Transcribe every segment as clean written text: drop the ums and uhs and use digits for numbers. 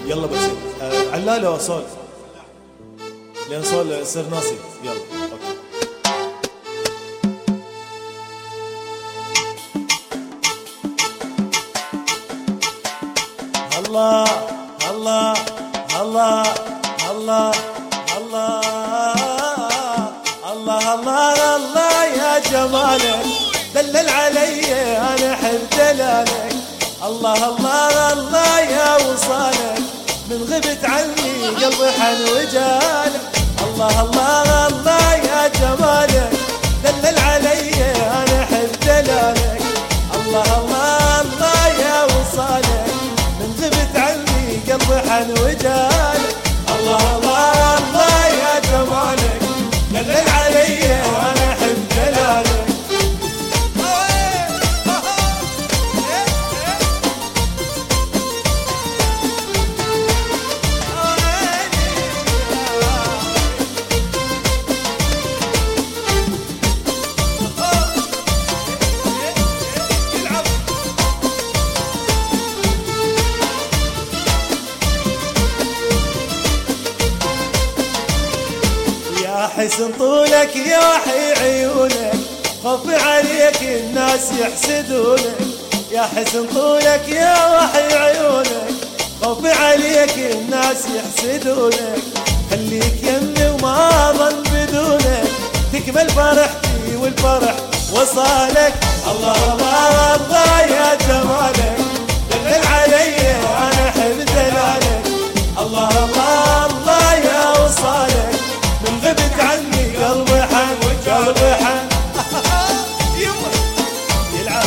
يلا بس علالة صول، لين صول يصير ناسي. يلا اوكي. الله الله الله الله الله الله الله الله يا جمالك دلل علي انا احب دلالك. الله الله الله يا وصالك من غبت عني قلبي حن وجالك. الله الله الله يا جمالك دلل علي انا احب دلالك. الله الله الله يا وصالك من غبت عني قلبي حن وجالك. الله الله الله يا جمالك دلل علي انا احب دلالك. حسن طولك يا وحي عيونك خفي عليك الناس يحسدونك. يا حسن طولك يا وحي عيونك خفي عليك الناس يحسدونك. خليك يمي وما ظن بدونك تكمل فرحتي والفرح وصالك. الله الله الله يا جمالك دلل علي انا احب دلالك. الله الله الله يا وصالك من غبت عني قلبي حن قلبي حن يلعب.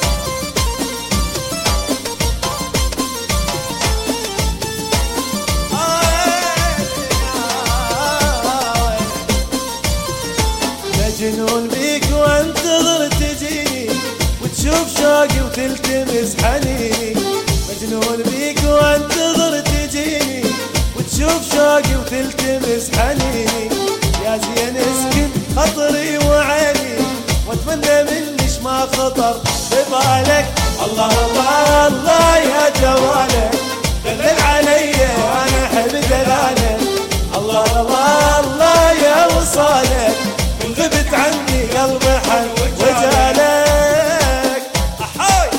مجنون بيك وانتظر تجيني وتشوف شوقي وتلتمس حنيني. مجنون بيك وانتظر تجيني وتشوف شوقي وتلتمس حنيني. يا زين اسكن خطري وعيني واتمنى منش ما خطر ببالك. الله الله الله يا جوالك دلل علي انا احب دلالك. الله الله الله يا وصالك من غبت عني قلبي حن وجالك. احاي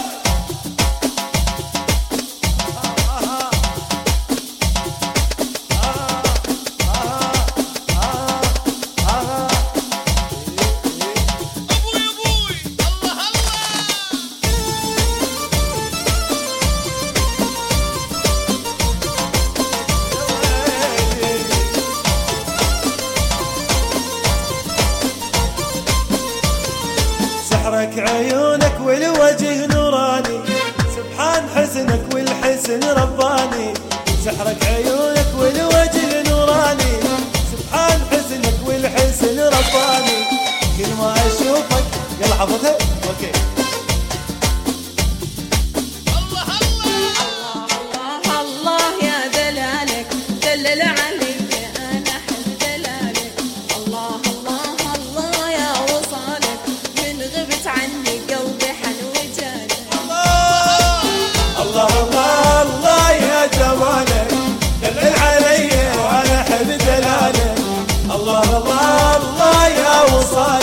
سحرك عيونك والوجه نوراني سبحان حسنك والحسن رباني. سحرك عيونك والوجه نوراني سبحان حسنك والحسن رباني. كل ما اشوفك يلا حفظها اوكي. الله الله الله الله يا دلالك دلل علي انا احب دلالك. الله الله الله يا وصالك من غبت عني قلبي حن وجالك. الله الله الله يا جمالك دلل علي وانا احب دلالك. الله الله الله يا وصالك